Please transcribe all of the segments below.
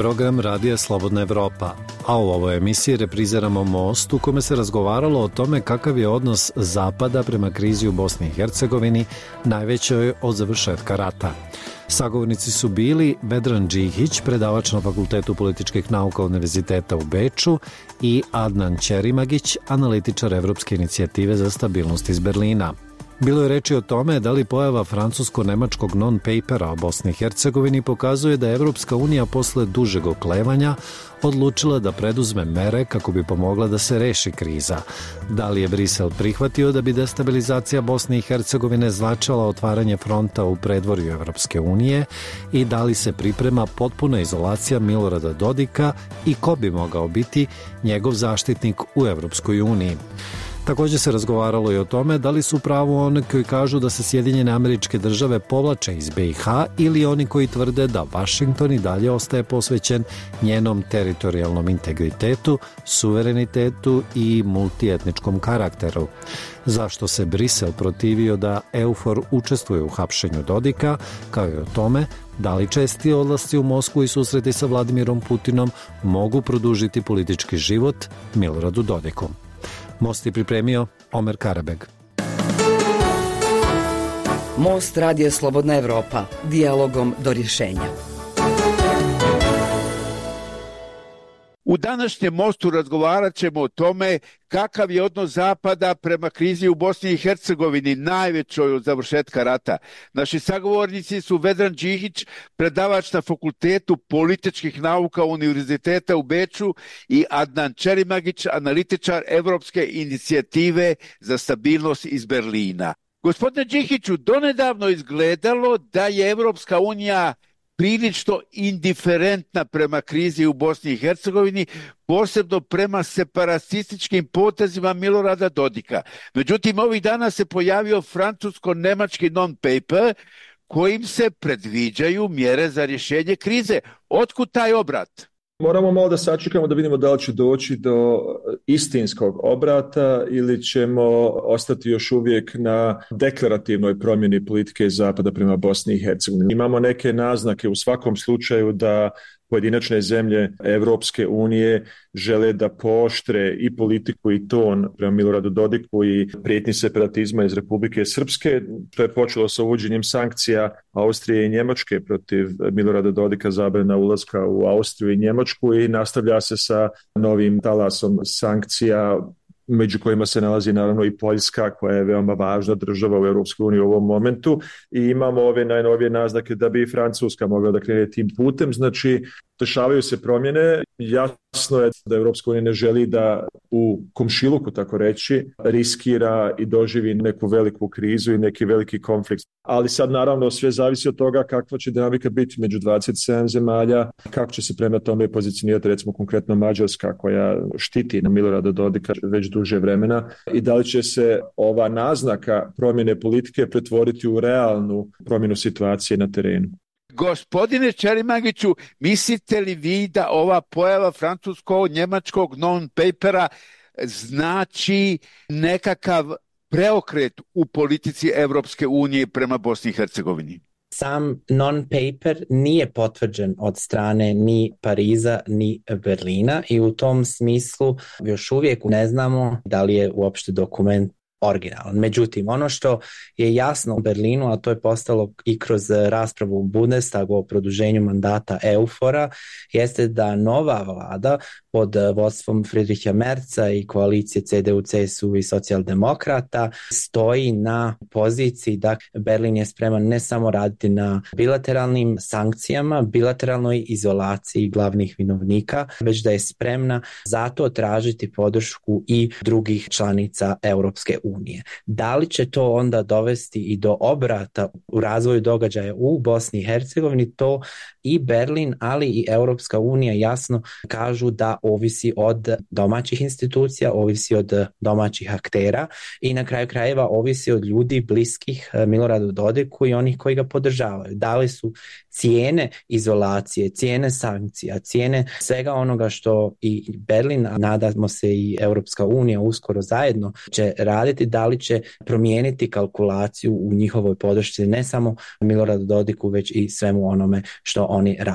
program Radija Slobodna Evropa, a u ovoj emisiji repriziramo Most u kome se razgovaralo o tome kakav je odnos Zapada prema krizi u Bosni i Hercegovini, najvećoj od završetka rata. Sagovornici su bili Vedran Džihić, predavač na Fakultetu političkih nauka Univerziteta u Beču, i Adnan Ćerimagić, analitičar Evropske inicijative za stabilnost iz Berlina. Bilo je reči o tome da li pojava francusko-nemačkog non-papera o Bosni i Hercegovini pokazuje da je Evropska unija posle dužeg oklevanja odlučila da preduzme mere kako bi pomogla da se reši kriza. Da li je Brisel prihvatio da bi destabilizacija Bosne i Hercegovine značila otvaranje fronta u predvorju Evropske unije i da li se priprema potpuna izolacija Milorada Dodika i ko bi mogao biti njegov zaštitnik u Evropskoj uniji. Također se razgovaralo i o tome da li su pravo oni koji kažu da se Sjedinjene Američke Države povlače iz BiH ili oni koji tvrde da Vašington i dalje ostaje posvećen njenom teritorijalnom integritetu, suverenitetu i multietničkom karakteru. Zašto se Brisel protivio da EUFOR učestvuje u hapšenju Dodika, kao i o tome da li česti odlasci u Moskvu i susreti sa Vladimirom Putinom mogu produžiti politički život Miloradu Dodiku. Most je pripremio Omer Karabeg. Most Radija Slobodna Evropa. Dijalogom do rješenja. U današnjem Mostu razgovarat ćemo o tome kakav je odnos Zapada prema krizi u Bosni i Hercegovini, najvećoj od završetka rata. Naši sagovornici su Vedran Džihić, predavač na Fakultetu političkih nauka Univerziteta u Beču, i Adnan Ćerimagić, analitičar Evropske inicijative za stabilnost iz Berlina. Gospodine Džihiću, donedavno izgledalo da je Evropska unija prilično indiferentna prema krizi u Bosni i Hercegovini, posebno prema separatističkim potezima Milorada Dodika. Međutim, ovih dana se pojavio francusko-nemački non-paper kojim se predviđaju mjere za rješenje krize. Otkud taj obrat? Moramo malo da sačekamo da vidimo da li će doći do istinskog obrata ili ćemo ostati još uvijek na deklarativnoj promjeni politike Zapada prema Bosni i Hercegovini. Imamo neke naznake u svakom slučaju da pojedinačne zemlje Evropske unije žele da pooštre i politiku i ton prema Miloradu Dodiku i prijetnji separatizma iz Republike Srpske. To je počelo sa uvođenjem sankcija Austrije i Njemačke protiv Milorada Dodika, zabrana ulaska u Austriju i Njemačku, i nastavlja se sa novim talasom sankcija, među kojima se nalazi naravno i Poljska, koja je veoma važna država u Europskoj uniji u ovom momentu, i imamo ove najnovije naznake da bi i Francuska mogla da krene tim putem. Znači, dešavaju se promjene. Jasno je da Europska unija ne želi da u komšiluku, tako reći, riskira i doživi neku veliku krizu i neki veliki konflikt. Ali sad naravno sve zavisi od toga kakva će dinamika biti među 27 zemalja, kako će se prema tome pozicionirati recimo konkretno Mađarska, koja štiti na Milorada Dodika već duže vremena, i da li će se ova naznaka promjene politike pretvoriti u realnu promjenu situacije na terenu. Gospodine Ćerimagiću, mislite li vi da ova pojava francusko-njemačkog non-papera znači nekakav preokret u politici Evropske unije prema Bosni i Hercegovini? Sam non-paper nije potvrđen od strane ni Pariza ni Berlina i u tom smislu još uvijek ne znamo da li je uopšte dokument originalan. Međutim, ono što je jasno u Berlinu, a to je postalo i kroz raspravu u Bundestagu o produženju mandata EUFOR-a, jeste da nova vlada pod vodstvom Friedricha Merza i koalicije CDU, CSU i socijaldemokrata stoji na poziciji da Berlin je spreman ne samo raditi na bilateralnim sankcijama, bilateralnoj izolaciji glavnih vinovnika, već da je spremna zato tražiti podršku i drugih članica Europske unije. Da li će to onda dovesti i do obrata u razvoju događaja u Bosni i Hercegovini, to i Berlin, ali i Europska unija jasno kažu da ovisi od domaćih institucija, ovisi od domaćih aktera i na kraju krajeva ovisi od ljudi bliskih Miloradu Dodiku i onih koji ga podržavaju. Da li su cijene izolacije, cijene sankcija, cijene svega onoga što i Berlin, a nadamo se i Europska unija uskoro zajedno će raditi, da li će promijeniti kalkulaciju u njihovoj podršci ne samo Miloradu Dodiku, već i svemu onome što oni rade.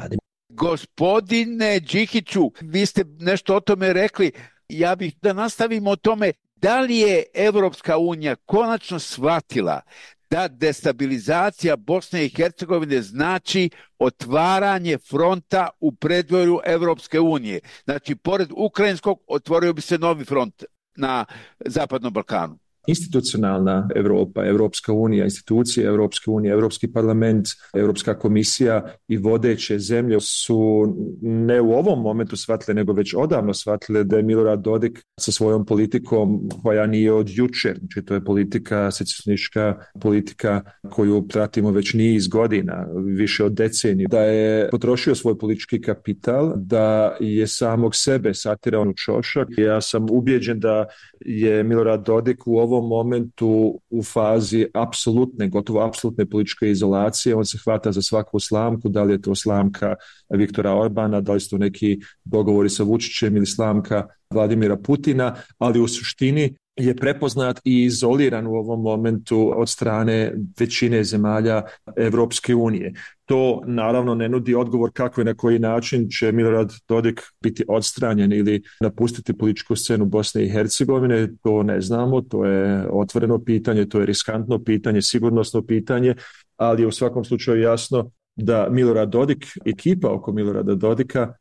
Gospodine Đikiću, vi ste nešto o tome rekli. Ja bih da nastavimo o tome. Da li je Evropska unija konačno shvatila da destabilizacija Bosne i Hercegovine znači otvaranje fronta u predvorju Evropske unije? Znači, pored ukrajinskog otvorio bi se novi front na Zapadnom Balkanu. Institucionalna Europa, Evropska unija, institucije Evropske unije, Evropski parlament, Evropska komisija i vodeće zemlje su ne u ovom momentu shvatile, nego već odavno shvatile da je Milorad Dodik sa svojom politikom koja nije od jučer, znači to je politika, secesionistička politika koju pratimo već niz godina, više od decenije, da je potrošio svoj politički kapital, da je samog sebe satirao u čošak. Ja sam ubijeđen da je Milorad Dodik u ovom momentu u fazi apsolutne, gotovo apsolutne političke izolacije. On se hvata za svaku slamku, da li je to slamka Viktora Orbana, da li su to neki dogovori sa Vučićem ili slamka Vladimira Putina, ali u suštini je prepoznat i izoliran u ovom momentu od strane većine zemalja Evropske unije. To naravno ne nudi odgovor kako i na koji način će Milorad Dodik biti odstranjen ili napustiti političku scenu Bosne i Hercegovine. To ne znamo, to je otvoreno pitanje, to je riskantno pitanje, sigurnosno pitanje, ali je u svakom slučaju jasno da Milorad Dodik, ekipa oko Milorada Dodika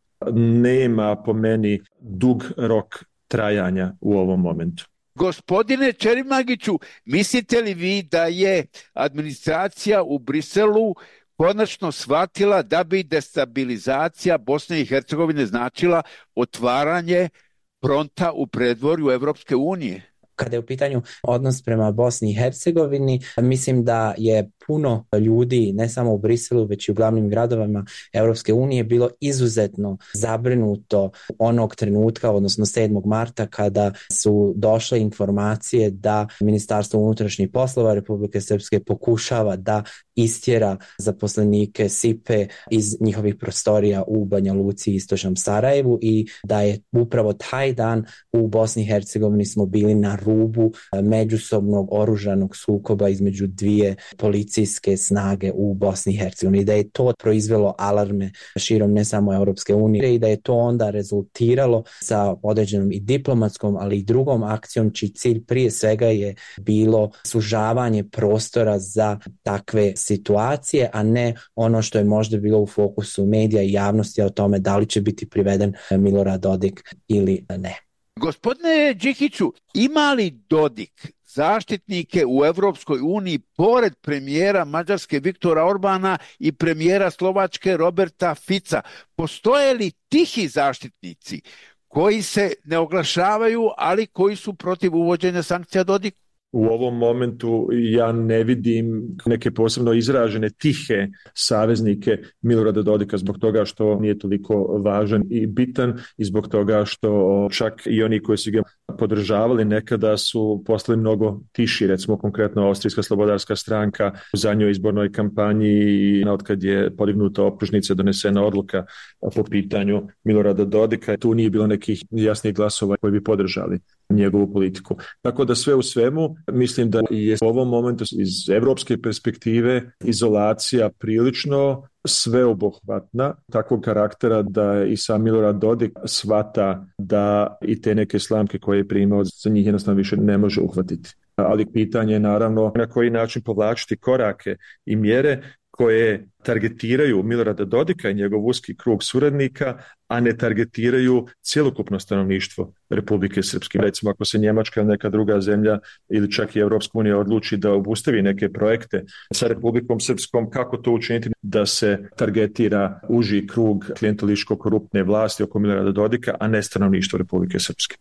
nema po meni dug rok trajanja u ovom momentu. Gospodine Čerimagiću, mislite li vi da je administracija u Briselu konačno shvatila da bi destabilizacija Bosne i Hercegovine značila otvaranje fronta u predvorju Evropske unije? Kada je u pitanju odnos prema Bosni i Hercegovini, mislim da je puno ljudi, ne samo u Briselu, već i u glavnim gradovima Europske unije, bilo izuzetno zabrinuto onog trenutka, odnosno 7. marta, kada su došle informacije da Ministarstvo unutrašnjih poslova Republike Srpske pokušava da istjera zaposlenike SIPE iz njihovih prostorija u Banja Luci i istočnom Sarajevu i da je upravo taj dan u Bosni i Hercegovini smo bili na rubu međusobnog oružanog sukoba između dvije policijske snage u Bosni i Hercegovini. Da je to proizvelo alarme širom ne samo Europske unije i da je to onda rezultiralo sa određenom i diplomatskom, ali i drugom akcijom, čiji cilj prije svega je bilo sužavanje prostora za takve situacije, a ne ono što je možda bilo u fokusu medija i javnosti o tome da li će biti priveden Milorad Dodik ili ne. Gospodine Đikiću, ima li Dodik zaštitnike u Evropskoj uniji pored premijera Mađarske Viktora Orbana i premijera Slovačke Roberta Fica? Postoje li tihi zaštitnici koji se ne oglašavaju, ali koji su protiv uvođenja sankcija Dodiku? U ovom momentu ja ne vidim neke posebno izražene tihe saveznike Milorada Dodika zbog toga što nije toliko važan i bitan i zbog toga što čak i oni koji su ga podržavali nekada su postali mnogo tiši, recimo konkretno Austrijska slobodarska stranka u zadnjoj izbornoj kampanji i otkad je podignuta optužnica, donesena odluka po pitanju Milorada Dodika, tu nije bilo nekih jasnih glasova koji bi podržali njegovu politiku. Tako da sve u svemu mislim da je u ovom momentu iz evropske perspektive izolacija prilično sveobuhvatna, takvog karaktera da i sam Milorad Dodik shvata da i te neke slamke koje je primao za njih jednostavno više ne može uhvatiti. Ali pitanje je naravno na koji način povlačiti korake i mjere koje targetiraju Milorada Dodika i njegov uski krug suradnika, a ne targetiraju cjelokupno stanovništvo Republike Srpske. Recimo ako se Njemačka ili neka druga zemlja ili čak i Europska unija odluči da obustavi neke projekte sa Republikom Srpskom, kako to učiniti da se targetira uži krug klijentelističko-koruptne vlasti oko Milorada Dodika, a ne stanovništvo Republike Srpske.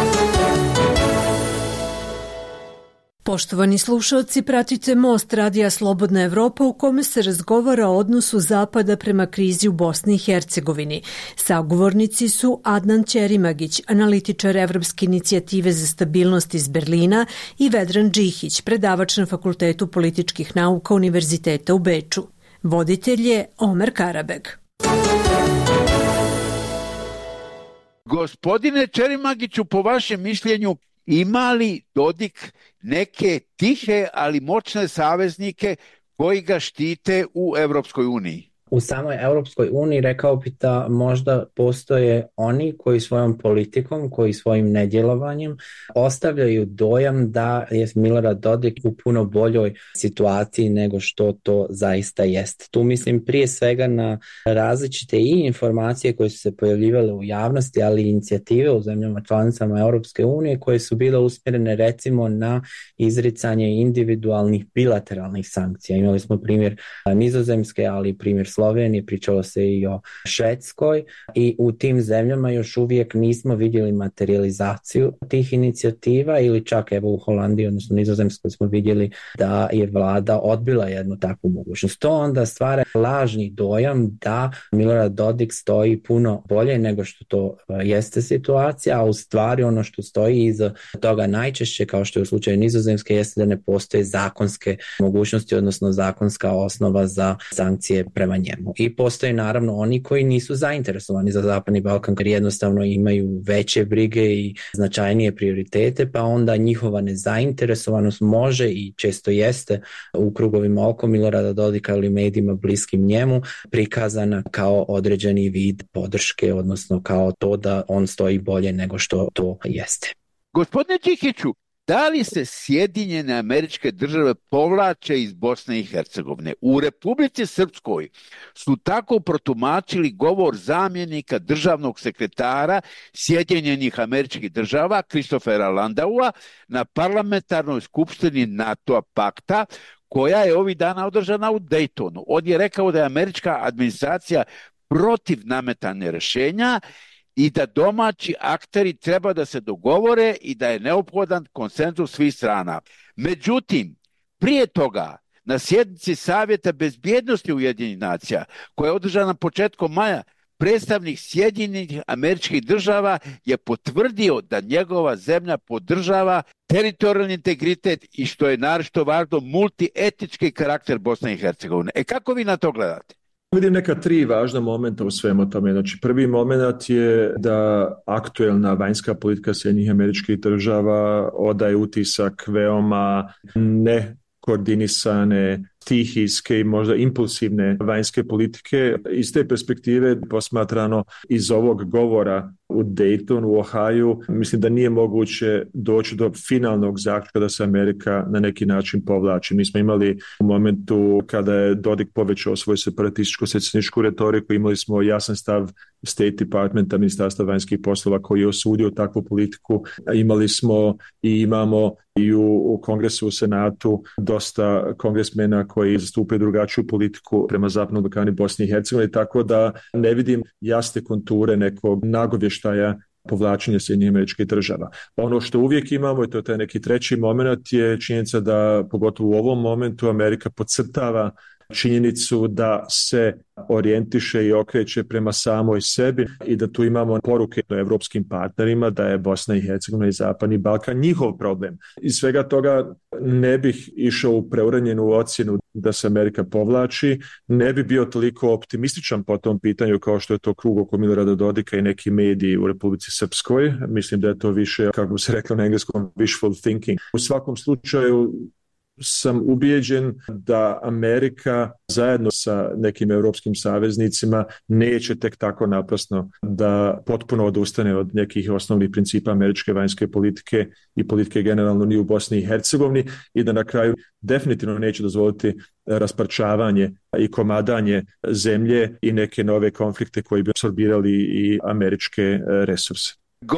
Poštovani slušalci, pratite Most Radija Slobodna Evropa u kome se razgovara o odnosu Zapada prema krizi u Bosni i Hercegovini. Sagovornici su Adnan Ćerimagić, analitičar Evropske inicijative za stabilnost iz Berlina, i Vedran Đikić, predavač na Fakultetu političkih nauka Univerziteta u Beču. Voditelj je Omer Karabeg. Gospodine Ćerimagiću, po vašem mišljenju, ima li Dodik neke tihe, ali moćne saveznike koji ga štite u Evropskoj uniji? U samoj Europskoj uniji rekao bi da možda postoje oni koji svojom politikom, koji svojim nedjelovanjem ostavljaju dojam da je Milorad Dodik u puno boljoj situaciji nego što to zaista jest. Tu mislim prije svega na različite i informacije koje su se pojavljivale u javnosti, ali i inicijative u zemljama članicama Europske unije koje su bile usmjerene recimo na izricanje individualnih bilateralnih sankcija. Imali smo primjer Nizozemske, ali i primjer Slovenije, pričalo se i o Švedskoj i u tim zemljama još uvijek nismo vidjeli materializaciju tih inicijativa ili čak evo u Holandiji, odnosno Nizozemskoj smo vidjeli da je vlada odbila jednu takvu mogućnost. To onda stvara lažni dojam da Milorad Dodik stoji puno bolje nego što to jeste situacija, a u stvari ono što stoji iza toga najčešće, kao što je u slučaju Nizozemske, jeste da ne postoje zakonske mogućnosti, odnosno zakonska osnova za sankcije prema njemu. I postoje naravno oni koji nisu zainteresovani za Zapadni Balkan, jer jednostavno imaju veće brige i značajnije prioritete, pa onda njihova nezainteresovanost može i često jeste u krugovima oko Milorada Dodika ili medijima bliskim njemu prikazana kao određeni vid podrške, odnosno kao to da on stoji bolje nego što to jeste. Gospodine Čikiću, da li se Sjedinjene Američke Države povlače iz Bosne i Hercegovine? U Republici Srpskoj su tako protumačili govor zamjenika državnog sekretara Sjedinjenih Američkih Država Christophera Landaua na parlamentarnoj skupštini NATO pakta koja je ovih dana održana u Daytonu. On je rekao da je američka administracija protiv nametanja rješenja i da domaći akteri treba da se dogovore i da je neophodan konsenzus svih strana. Međutim, prije toga, na sjednici Savjeta bezbjednosti Ujedinjenih nacija, koja je održana početkom maja, predstavnik Sjedinjenih Američkih Država je potvrdio da njegova zemlja podržava teritorijalni integritet i, što je naročito važno, multietnički karakter Bosne i Hercegovine. Kako vi na to gledate? Vidim neka tri važna momenta u svemu tome. Znači, prvi moment je da aktuelna vanjska politika Sjedinjenih Američkih Država odaje utisak veoma nekoordinisane, stihijske i možda impulsivne vanjske politike. Iz te perspektive posmatrano iz ovog govora u Daytonu, u Ohaju, mislim da nije moguće doći do finalnog zaključka da se Amerika na neki način povlači. Mi smo imali u momentu kada je Dodik povećao svoju separatističko-secesionističku retoriku, imali smo jasan stav State Departmenta, Ministarstva vanjskih poslova koji je osudio takvu politiku. Imali smo i imamo i u Kongresu, u Senatu dosta kongresmena koji zastupaju drugačiju politiku prema Zapadnom Balkanu i Bosni i Hercegovini, tako da ne vidim jasne konture nekog nagovještaja povlačenja Sjedinjenih Američkih Država. Ono što uvijek imamo, i to je taj neki treći moment, je činjenica da pogotovo u ovom momentu Amerika podcrtava činjenicu da se orijentiše i okreće prema samoj sebi i da tu imamo poruke evropskim partnerima da je Bosna i Hercegovina i Zapadni Balkan njihov problem. Iz svega toga ne bih išao u preuranjenu ocjenu da se Amerika povlači, ne bi bio toliko optimističan po tom pitanju kao što je to krug oko Milorada Dodika i neki mediji u Republici Srpskoj. Mislim da je to više, kako bi se reklo na engleskom, wishful thinking. U svakom slučaju sam ubijeđen da Amerika zajedno sa nekim europskim saveznicima neće tek tako naprasno da potpuno odustane od nekih osnovnih principa američke vanjske politike i politike generalno ni u Bosni i Hercegovini i da na kraju definitivno neće dozvoliti rasparčavanje i komadanje zemlje i neke nove konflikte koji bi apsorbirali i američke resurse.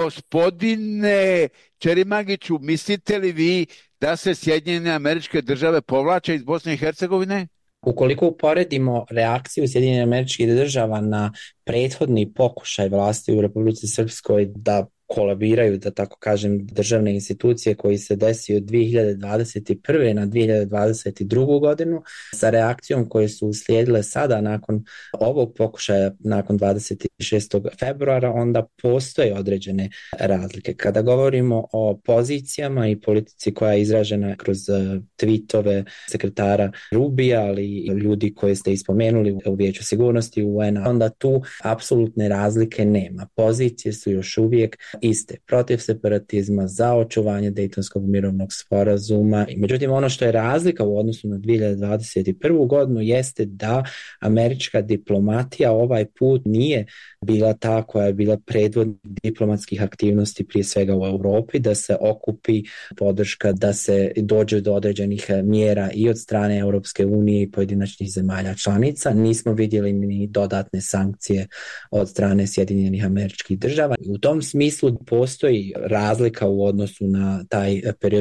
Gospodine Čerimagiću, mislite li vi da se Sjedinjene Američke Države povlače iz Bosne i Hercegovine? Ukoliko uporedimo reakciju Sjedinjenih Američkih Država na prethodni pokušaj vlasti u Republici Srpskoj da kolabiraju, da tako kažem, državne institucije koji se desio od 2021. na 2022. godinu sa reakcijom koje su uslijedile sada nakon ovog pokušaja, nakon 23. 6. februara, onda postoje određene razlike. Kada govorimo o pozicijama i politici koja je izražena kroz tweetove sekretara Rubija, ali i ljudi koje ste ispomenuli u Vijeću sigurnosti UN-a, onda tu apsolutne razlike nema. Pozicije su još uvijek iste. Protiv separatizma, za očuvanje Dejtonskog mirovnog sporazuma. Međutim, ono što je razlika u odnosu na 2021. godinu jeste da američka diplomatija ovaj put nije bila ta koja je bila predvodnik diplomatskih aktivnosti prije svega u Europi, da se okupi podrška, da se dođe do određenih mjera i od strane Europske unije i pojedinačnih zemalja članica. Nismo vidjeli ni dodatne sankcije od strane Sjedinjenih Američkih Država. U tom smislu postoji razlika u odnosu na taj period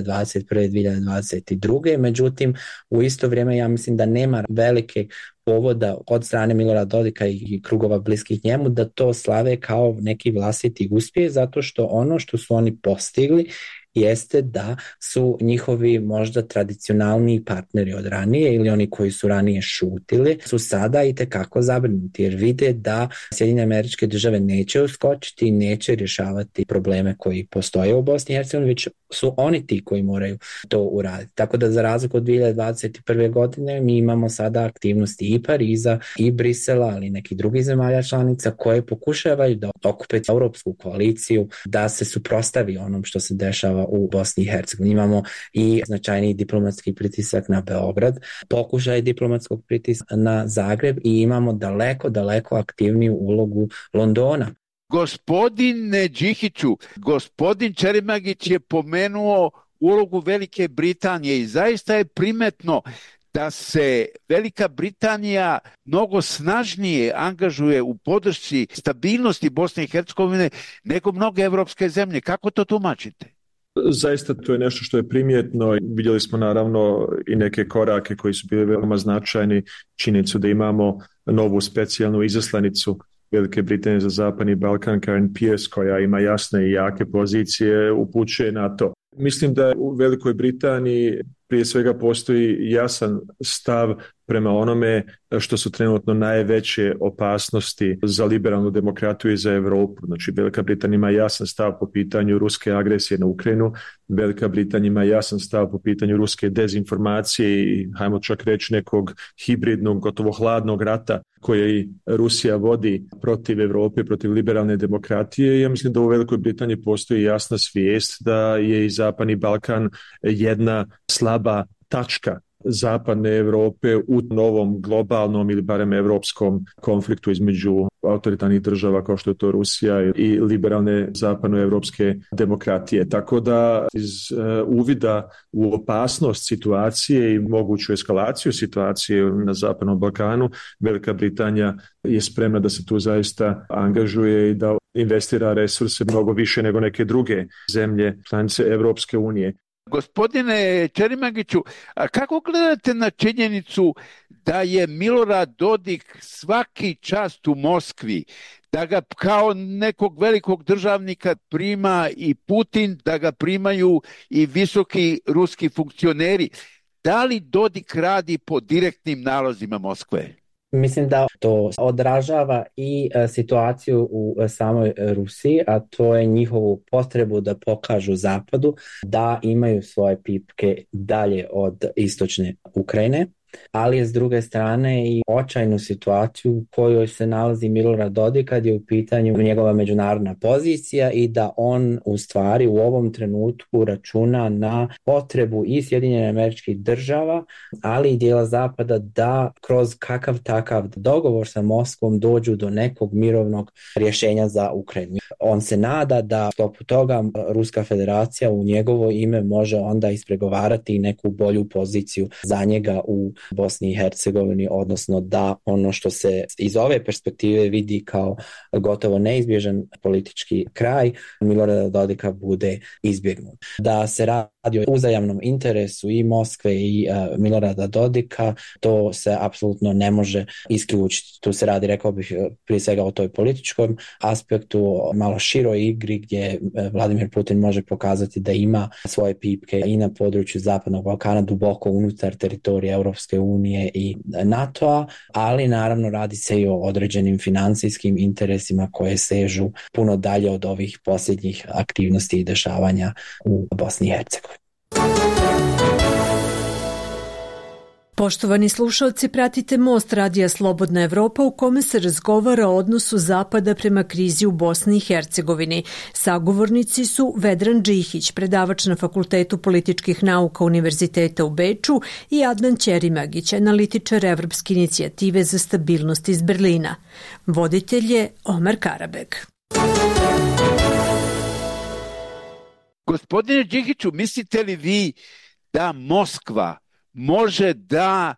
2021-2022. Međutim, u isto vrijeme ja mislim da nema velike povoda od strane Milorada Dodika i krugova bliskih njemu da to slave kao neki vlastiti uspjeh, zato što ono što su oni postigli jeste da su njihovi možda tradicionalni partneri od ranije ili oni koji su ranije šutili su sada itekako zabrinuti jer vide da Sjedinjene Američke Države neće uskočiti i neće rješavati probleme koji postoje u Bosni i Hercegovini, već su oni ti koji moraju to uraditi. Tako da za razliku od 2021. godine mi imamo sada aktivnosti i Pariza i Brisela, ali i nekih drugih zemalja članica koje pokušavaju da okupe europsku koaliciju, da se suprotstavi onom što se dešava u Bosni i Hercegovini. Imamo i značajniji diplomatski pritisak na Beograd, pokušaj diplomatskog pritiska na Zagreb i imamo daleko aktivniju ulogu Londona. Gospodine Đihiću, gospodin Čerimagić je pomenuo ulogu Velike Britanije i zaista je primetno da se Velika Britanija mnogo snažnije angažuje u podršci stabilnosti Bosne i Hercegovine nego mnoge evropske zemlje. Kako to tumačite? Zaista to je nešto što je primjetno. Vidjeli smo naravno i neke korake koji su bili veoma značajni. Činjenicu da imamo novu specijalnu izaslanicu Velike Britanije za Zapadni Balkan, Karen Pierce, koja ima jasne i jake pozicije, upućuje na to. Mislim da u Velikoj Britaniji prije svega postoji jasan stav prema onome što su trenutno najveće opasnosti za liberalnu demokratiju i za Europu. Znači, Velika Britanija ima jasan stav po pitanju ruske agresije na Ukrajinu, Velika Britanija ima jasan stav po pitanju ruske dezinformacije i, hajmo čak reći, nekog hibridnog, gotovo hladnog rata koji Rusija vodi protiv Europe, protiv liberalne demokratije. Ja mislim da u Velikoj Britaniji postoji jasna svijest da je i Zapadni Balkan jedna slaba tačka Zapadne Europe u novom globalnom ili barem europskom konfliktu između autoritarnih država kao što je to Rusija i liberalne zapadnoevropske demokratije. Tako da iz uvida u opasnost situacije i moguću eskalaciju situacije na Zapadnom Balkanu, Velika Britanija je spremna da se tu zaista angažuje i da investira resurse mnogo više nego neke druge zemlje članice Europske unije. Gospodine Čerimagiću, a kako gledate na činjenicu da je Milorad Dodik svaki čast u Moskvi, da ga kao nekog velikog državnika prima i Putin, da ga primaju i visoki ruski funkcioneri? Da li Dodik radi po direktnim nalozima Moskve? Mislim da to odražava i situaciju u samoj Rusiji, a to je njihovu potrebu da pokažu Zapadu da imaju svoje pipke dalje od istočne Ukrajine, ali je s druge strane i očajnu situaciju u kojoj se nalazi Milorad Dodik kad je u pitanju njegova međunarodna pozicija i da on u stvari u ovom trenutku računa na potrebu i Sjedinjenih Američkih Država, ali i dijela Zapada da kroz kakav takav dogovor sa Moskvom dođu do nekog mirovnog rješenja za Ukrajinu. On se nada da sklopu toga Ruska federacija u njegovo ime može onda ispregovarati neku bolju poziciju za njega u Bosni i Hercegovini, odnosno da ono što se iz ove perspektive vidi kao gotovo neizbježan politički kraj Milorada Dodika bude izbjegnut. Da se radi o uzajamnom interesu i Moskve i Milorada Dodika, to se apsolutno ne može isključiti. Tu se radi, rekao bih, prije svega o toj političkom aspektu, malo široj igri gdje Vladimir Putin može pokazati da ima svoje pipke i na području Zapadnog Balkana, duboko unutar teritorija Europske Europske unije i NATO-a, ali naravno radi se i o određenim financijskim interesima koje sežu puno dalje od ovih posljednjih aktivnosti i dešavanja u Bosni i Hercegovini. Poštovani slušalci, pratite Most Radija Slobodna Evropa u kome se razgovara o odnosu Zapada prema krizi u Bosni i Hercegovini. Sagovornici su Vedran Džihić, predavač na Fakultetu političkih nauka Univerziteta u Beču, i Adnan Ćerimagić, analitičar Evropske inicijative za stabilnost iz Berlina. Voditelj je Omer Karabeg. Gospodine Džihiću, mislite li vi da Moskva može da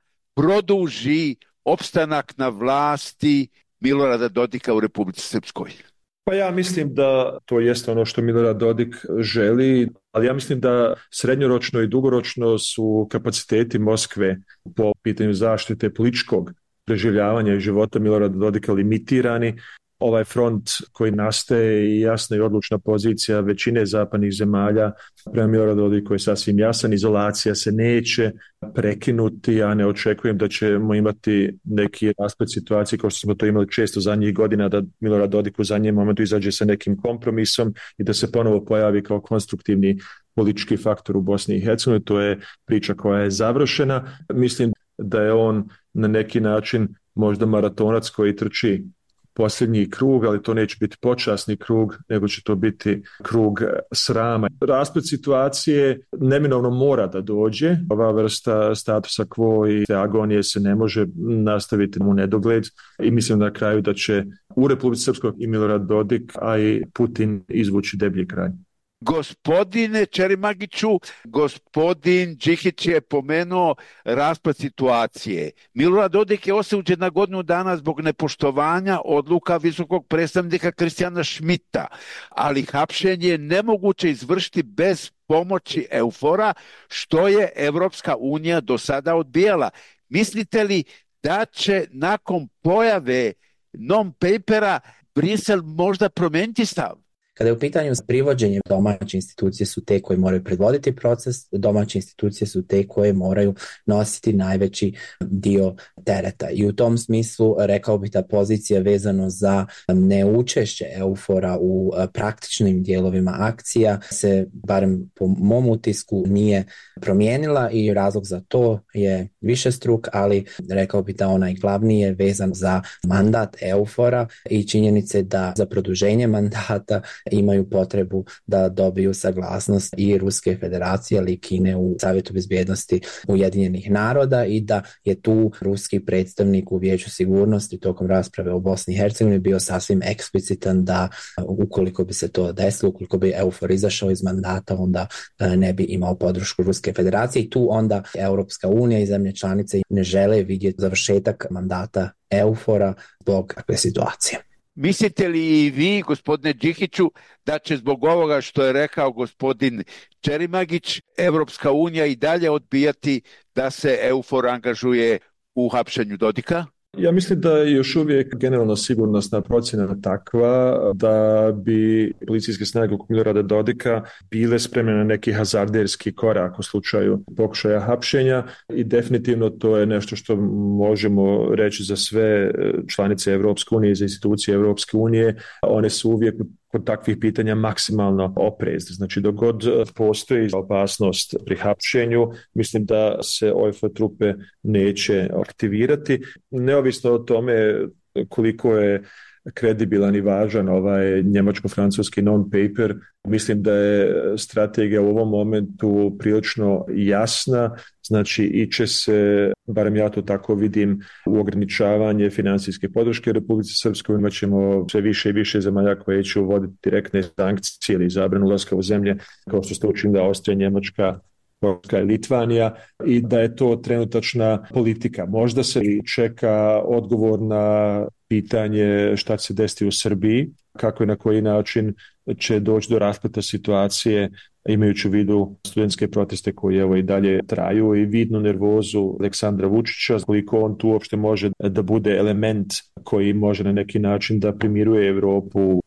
produži opstanak na vlasti Milorada Dodika u Republici Srpskoj? Pa ja mislim da to jeste ono što Milorad Dodik želi, ali ja mislim da srednjoročno i dugoročno su kapaciteti Moskve po pitanju zaštite političkog preživljavanja i života Milorada Dodika limitirani. Ovaj front koji nastaje i jasna i odlučna pozicija većine zapadnih zemalja prema Miloradu Dodiku je sasvim jasan. Izolacija se neće prekinuti, ja ne očekujem da ćemo imati neki rasplet situacije kao što smo to imali često zadnjih godina, da Milorad Dodik u zadnjem momentu izađe sa nekim kompromisom i da se ponovo pojavi kao konstruktivni politički faktor u Bosni i Hercegovini. To je priča koja je završena. Mislim da je on na neki način možda maratonac koji trči posljednji krug, ali to neće biti počasni krug, nego će to biti krug srama. Rasplet situacije neminovno mora da dođe. Ova vrsta statusa quo i te agonije se ne može nastaviti u nedogled i mislim na kraju da će u Republici Srpskoj i Milorad Dodik, a i Putin izvući deblji kraj. Gospodine Ćerimagiću, gospodin Džihić je pomenuo raspad situacije. Milorad Dodik je osuđen na godinu dana zbog nepoštovanja odluka visokog predstavnika Kristijana Šmita, ali hapšenje je nemoguće izvršiti bez pomoći EUFOR-a, što je Evropska unija do sada odbijala. Mislite li da će nakon pojave non-papera Brisel možda promijeniti stav? Kada je u pitanju privođenje, domaće institucije su te koje moraju predvoditi proces, domaće institucije su te koje moraju nositi najveći dio tereta. I u tom smislu rekao bih da pozicija vezano za neučešće EUFOR-a u praktičnim dijelovima akcija se, barem po mom utisku, nije promijenila i razlog za to je višestruk, ali rekao bih da onaj glavni je vezan za mandat EUFOR-a i činjenice da za produženje mandata imaju potrebu da dobiju saglasnost i Ruske federacije, ali i Kine u Savjetu bezbjednosti Ujedinjenih naroda i da je tu ruski predstavnik u Vijeću sigurnosti tokom rasprave o Bosni i Hercegovini bio sasvim eksplicitan da ukoliko bi se to desilo, ukoliko bi EUFOR izašao iz mandata, onda ne bi imao podršku Ruske federacije i tu onda Europska unija i zemlje članice ne žele vidjeti završetak mandata EUFOR-a zbog takve situacije. Mislite li i vi, gospodine Džihiću, da će zbog ovoga što je rekao gospodin Ćerimagić, Evropska unija i dalje odbijati da se EUFOR angažuje u hapšenju Dodika? Ja mislim da je još uvijek generalno sigurnosna procjena takva da bi policijske snage oko Milorada Dodika bile spremne na neki hazarderski korak u slučaju pokušaja hapšenja i definitivno to je nešto što možemo reći za sve članice Evropske unije i za institucije Evropske unije. One su uvijek kod takvih pitanja maksimalno oprezne. Znači, dok god postoji opasnost pri hapšenju, mislim da se OFA trupe neće aktivirati. Neovisno o tome koliko je kredibilan i važan ovaj njemačko-francuski non-paper, mislim da je strategija u ovom momentu prilično jasna, znači iće se, barem ja to tako vidim, u ograničavanje financijske podrške Republici Srpskoj. Imat ćemo sve više i više zemalja koje će uvoditi direktne sankcije ili zabranu ulaska u zemlje, kao što ste učinila Austrija, Njemačka, Poljska i Litvanija, i da je to trenutačna politika. Možda se čeka odgovor na pitanje šta će se desiti u Srbiji, kako i na koji način će doći do raspleta situacije, imajući u vidu studentske proteste koji evo i dalje traju i vidnu nervozu Aleksandra Vučića, koliko on tu uopšte može da bude element koji može na neki način da primiruje Evropu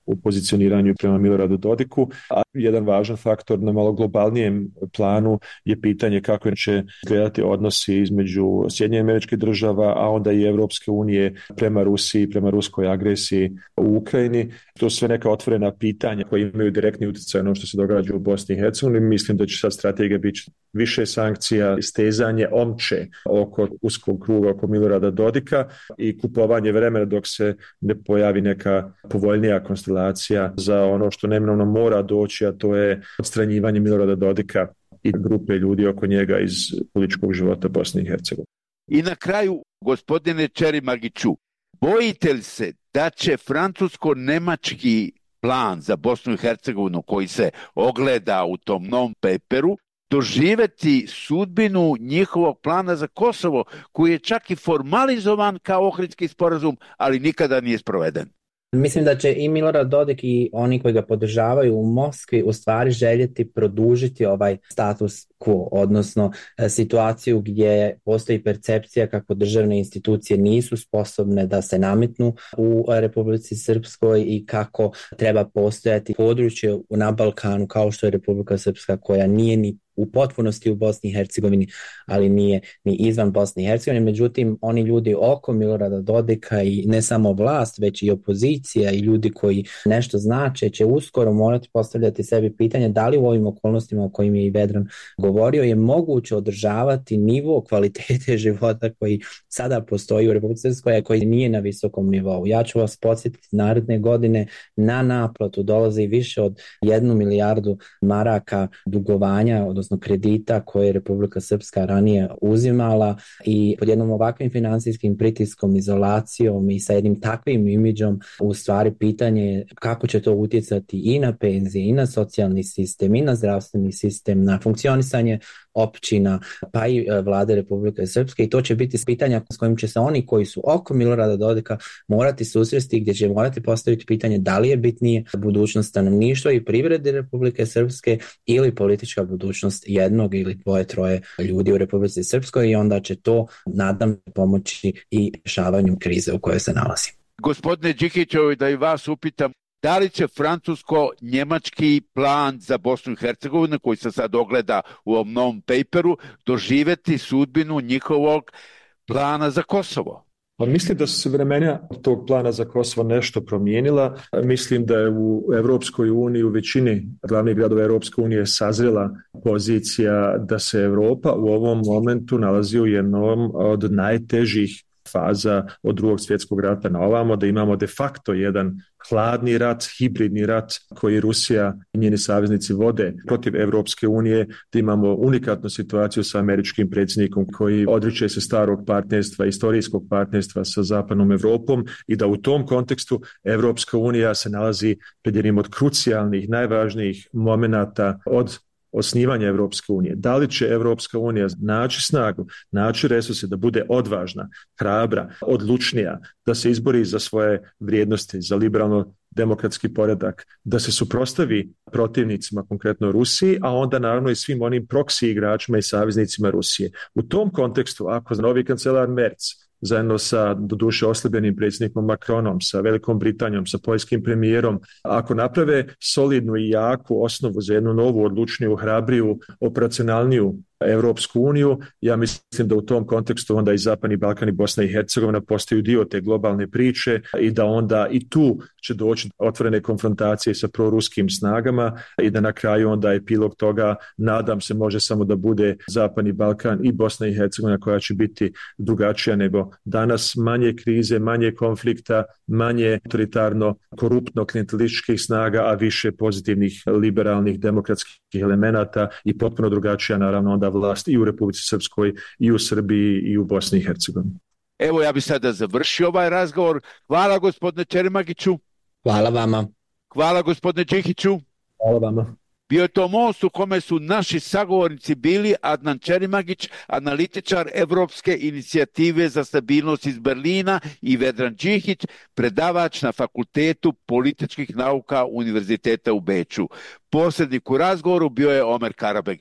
u pozicioniranju prema Miloradu Dodiku, a jedan važan faktor na malo globalnijem planu je pitanje kako će izgledati odnosi između Sjedinjenih Američkih Država, a onda i Europske unije prema Rusiji, prema ruskoj agresiji u Ukrajini. To su sve neka otvorena pitanja koja imaju direktni utjecaj na ono što se događa u Bosni i Hercegovini. Mislim da će sad strategija biti više sankcija, stezanje omče oko uskog kruga oko Milorada Dodika i kupovanje vremena dok se ne pojavi neka povoljnija konstelacija za ono što neminovno mora doći, a to je odstranjivanje Milorada Dodika i grupe ljudi oko njega iz političkog života Bosne i Hercegovine. I na kraju, gospodine Čerimagiću, bojite li se da će francusko-nemački plan za Bosnu i Hercegovinu koji se ogleda u tom non-paperu doživjeti sudbinu njihovog plana za Kosovo, koji je čak i formalizovan kao Ohridski sporazum, ali nikada nije sproveden? Mislim da će i Milorad Dodik i oni koji ga podržavaju u Moskvi u stvari željeti produžiti ovaj status quo, odnosno situaciju gdje postoji percepcija kako državne institucije nisu sposobne da se nametnu u Republici Srpskoj i kako treba postojati područje na Balkanu kao što je Republika Srpska, koja nije ni u potpunosti u Bosni i Hercegovini, ali nije ni izvan Bosne i Hercegovine. Međutim, oni ljudi oko Milorada Dodika i ne samo vlast, već i opozicija i ljudi koji nešto znače će uskoro morati postavljati sebi pitanje da li u ovim okolnostima o kojim je i Vedran govorio je moguće održavati nivo kvalitete života koji sada postoji u Republici Srpskoj, a koji nije na visokom nivou. Ja ću vas podsjetiti, naredne godine na naplatu dolazi više od 1 milijardu maraka dugovanja, odnosno kredita koje je Republika Srpska ranije uzimala, i pod jednom ovakvim financijskim pritiskom, izolacijom i sa jednim takvim imidžom u stvari pitanje je kako će to utjecati i na penzije, i na socijalni sistem, i na zdravstveni sistem, na funkcionisanje općina, pa i vlade Republike Srpske, i to će biti pitanja s kojim će se oni koji su oko Milorada Dodika morati susresti, gdje će morati postaviti pitanje da li je bitnije budućnost stanovništva i privrede Republike Srpske ili politička budućnost jednog ili dvoje, troje ljudi u Republici Srpskoj, i onda će to, nadam, pomoći i rješavanju krize u kojoj se nalazi. Gospodine Đikićevi, da i vas upitam, da li će francusko-njemački plan za Bosnu i Hercegovinu, koji se sad ogleda u ovom novom paperu, doživjeti sudbinu njihovog plana za Kosovo? Pa mislim da su se vremena tog plana za Kosovo nešto promijenila. Mislim da je u Europskoj uniji, u većini glavnih gradova Europske unije sazrela pozicija da se Europa u ovom momentu nalazi u jednom od najtežih faza od Drugog svjetskog rata na ovamo, da imamo de facto jedan hladni rat, hibridni rat koji Rusija i njeni saveznici vode protiv Europske unije, da imamo unikatnu situaciju sa američkim predsjednikom koji odriče se starog partnerstva, istorijskog partnerstva sa zapadnom Europom, i da u tom kontekstu Europska unija se nalazi pred jednim od krucijalnih, najvažnijih momenata od osnivanja Europske unije. Da li će Europska unija naći snagu, naći resurse da bude odvažna, hrabra, odlučnija, da se izbori za svoje vrijednosti, za liberalno demokratski poredak, da se suprotstavi protivnicima, konkretno Rusiji, a onda naravno i svim onim proksi igračima i saveznicima Rusije. U tom kontekstu, ako novi kancelar Merz zajedno sa doduše oslabljenim predsjednikom Macronom, sa Velikom Britanijom, sa poljskim premijerom, ako naprave solidnu i jaku osnovu za jednu novu, odlučniju, hrabriju, operacionalniju Europsku uniju, ja mislim da u tom kontekstu onda i Zapadni Balkan i Bosna i Hercegovina postaju dio te globalne priče, i da onda i tu će doći otvorene konfrontacije sa proruskim snagama, i da na kraju onda epilog toga, nadam se, može samo da bude Zapadni Balkan i Bosna i Hercegovina koja će biti drugačija nego danas, manje krize, manje konflikta, manje autoritarno, koruptno, klijentelističkih snaga, a više pozitivnih, liberalnih, demokratskih elemenata i potpuno drugačija naravno onda vlast i u Republici Srpskoj, i u Srbiji, i u Bosni i Hercegovini. Evo, ja bih sada završio ovaj razgovor. Hvala gospodine Čerimagiću. Hvala vama. Hvala gospodine Đikiću. Hvala vama. Bio je to most u kome su naši sagovornici bili Adnan Čerimagić, analitičar Evropske inicijative za stabilnost iz Berlina, i Vedran Đikić, predavač na Fakultetu političkih nauka Univerziteta u Beču. Posrednik u razgovoru bio je Omer Karabeg.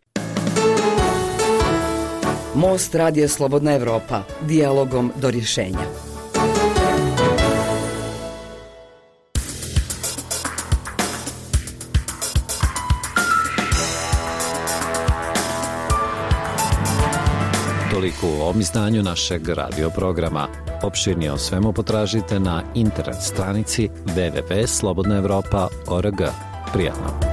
Most Radija Slobodna Evropa, dijalogom do rješenja. Toliko u ovom izdanju našeg radioprograma. Opširnije o svemu potražite na internet stranici www.slobodnaevropa.org. Prijatno!